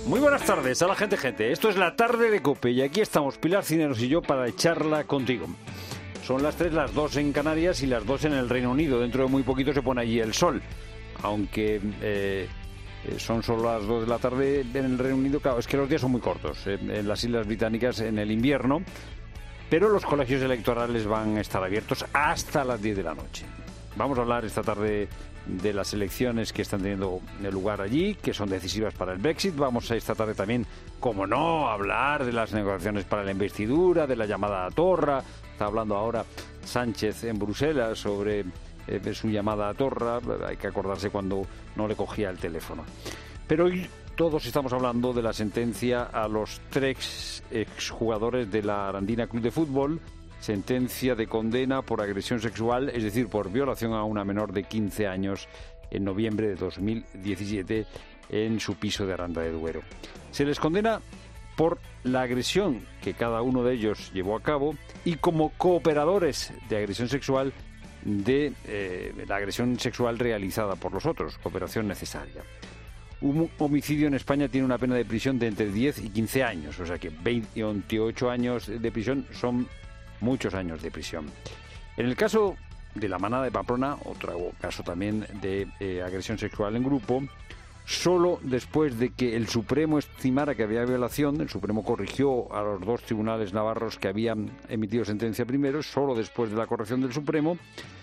Muy buenas tardes a la gente. Esto es la tarde de COPE y aquí estamos Pilar Cineros y yo para echarla contigo. Son las 3, las 2 en Canarias y las 2 en el Reino Unido. Dentro de muy poquito se pone allí el sol. Aunque son solo las 2 de la tarde en el Reino Unido, claro, es que los días son muy cortos en las Islas Británicas en el invierno. Pero los colegios electorales van a estar abiertos hasta las 10 de la noche. Vamos a hablar esta tarde de las elecciones que están teniendo lugar allí, que son decisivas para el Brexit. Vamos a esta tarde también, como no, a hablar de las negociaciones para la investidura, de la llamada a Torra. Está hablando ahora Sánchez en Bruselas sobre su llamada a Torra. Hay que acordarse cuando no le cogía el teléfono. Pero hoy todos estamos hablando de la sentencia a los 3 exjugadores de la Arandina Club de Fútbol. Sentencia de condena por agresión sexual, es decir, por violación a una menor de 15 años en noviembre de 2017 en su piso de Aranda de Duero. Se les condena por la agresión que cada uno de ellos llevó a cabo y como cooperadores de agresión sexual de la agresión sexual realizada por los otros, cooperación necesaria. Un homicidio en España tiene una pena de prisión de entre 10 y 15 años, o sea que 28 años de prisión son muchos años de prisión. En el caso de la manada de Pamplona, otro caso también de agresión sexual en grupo, solo después de que el Supremo estimara que había violación, el Supremo corrigió a los 2 tribunales navarros que habían emitido sentencia primero, solo después de la corrección del Supremo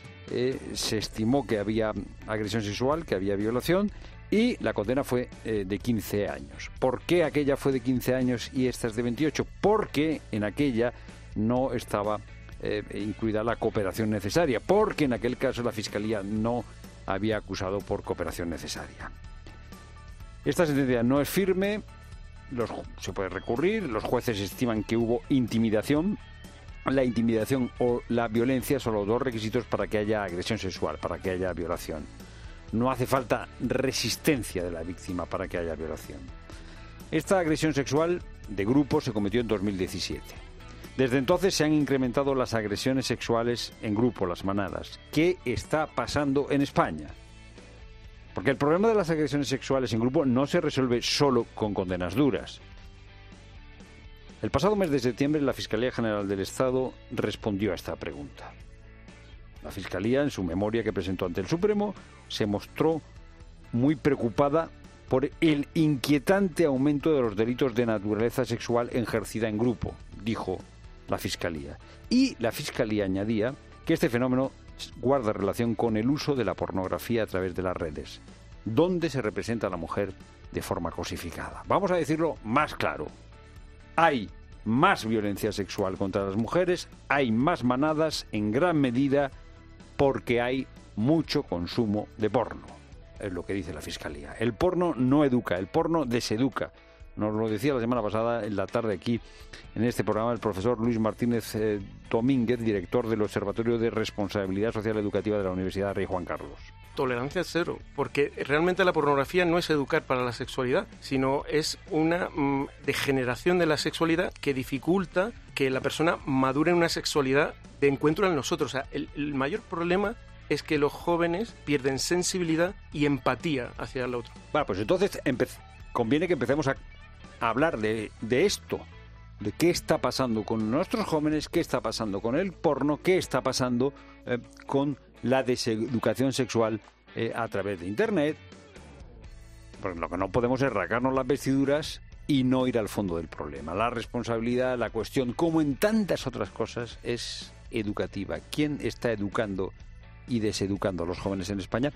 se estimó que había agresión sexual, que había violación, y la condena fue de 15 años. ¿Por qué aquella fue de 15 años y esta es de 28? Porque en aquella no estaba incluida la cooperación necesaria, porque en aquel caso la Fiscalía no había acusado por cooperación necesaria. Esta sentencia no es firme, se puede recurrir, los jueces estiman que hubo intimidación. La intimidación o la violencia son los 2 requisitos para que haya agresión sexual, para que haya violación. No hace falta resistencia de la víctima para que haya violación. Esta agresión sexual de grupo se cometió en 2017. Desde entonces se han incrementado las agresiones sexuales en grupo, las manadas. ¿Qué está pasando en España? Porque el problema de las agresiones sexuales en grupo no se resuelve solo con condenas duras. El pasado mes de septiembre la Fiscalía General del Estado respondió a esta pregunta. La Fiscalía, en su memoria que presentó ante el Supremo, se mostró muy preocupada por el inquietante aumento de los delitos de naturaleza sexual ejercida en grupo, dijo la Fiscalía. Y la Fiscalía añadía que este fenómeno guarda relación con el uso de la pornografía a través de las redes, donde se representa a la mujer de forma cosificada. Vamos a decirlo más claro. Hay más violencia sexual contra las mujeres, hay más manadas en gran medida porque hay mucho consumo de porno. Es lo que dice la Fiscalía. El porno no educa, el porno deseduca. Nos lo decía la semana pasada, en la tarde aquí, en este programa, el profesor Luis Martínez Domínguez, director del Observatorio de Responsabilidad Social Educativa de la Universidad Rey Juan Carlos. Tolerancia cero, porque realmente la pornografía no es educar para la sexualidad, sino es una degeneración de la sexualidad que dificulta que la persona madure en una sexualidad de encuentro en nosotros. O sea, el mayor problema es que los jóvenes pierden sensibilidad y empatía hacia el otro. Bueno, pues entonces conviene que empecemos a hablar de esto, de qué está pasando con nuestros jóvenes, qué está pasando con el porno, qué está pasando con la deseducación sexual a través de Internet. Porque lo que no podemos es rasgarnos las vestiduras y no ir al fondo del problema. La responsabilidad, la cuestión, como en tantas otras cosas, es educativa. ¿Quién está educando y deseducando a los jóvenes en España?